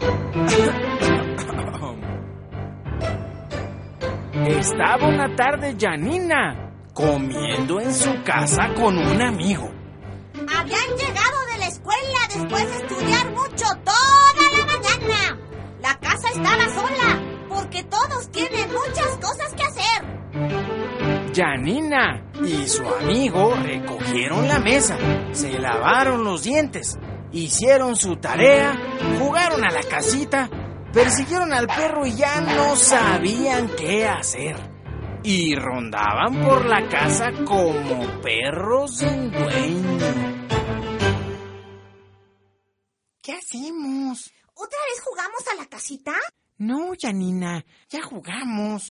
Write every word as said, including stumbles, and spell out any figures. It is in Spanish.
Estaba una tarde Janina comiendo en su casa con un amigo. Habían llegado de la escuela después de estudiar mucho toda la mañana. La casa estaba sola porque todos tienen muchas cosas que hacer. Janina y su amigo recogieron la mesa, se lavaron los dientes, hicieron su tarea, jugaron a la casita, persiguieron al perro y ya no sabían qué hacer. Y rondaban por la casa como perros sin dueño. ¿Qué hacemos? ¿Otra vez jugamos a la casita? No, Janina, ya jugamos.